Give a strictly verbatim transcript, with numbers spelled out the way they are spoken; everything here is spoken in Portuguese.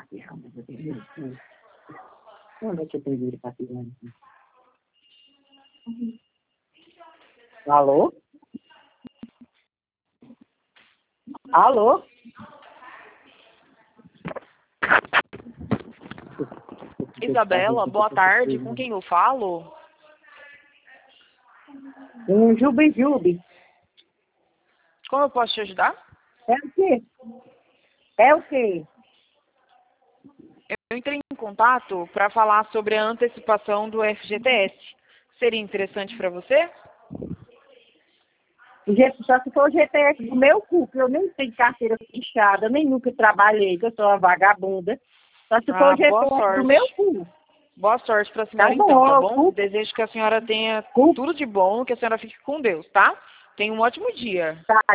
Onde é que eu tenho dinheiro para tirar aqui? Alô? Alô? Isabela, boa tarde. Com quem eu falo? Um Jubi-Jubi. Como eu posso te ajudar? É o quê? É o quê? Eu entrei em contato para falar sobre a antecipação do F G T S. Seria interessante para você? O G- Só se for o G T S do meu cu, que eu nem tenho carteira fechada, nem nunca trabalhei, que eu sou uma vagabunda. Só se for Ah, o G T boa S do sorte. meu cu. Boa sorte para a Tá senhora bom, então, tá ó, o bom? cu, Desejo que a senhora tenha cu tudo de bom, que a senhora fique com Deus, tá? Tenha um ótimo dia. tá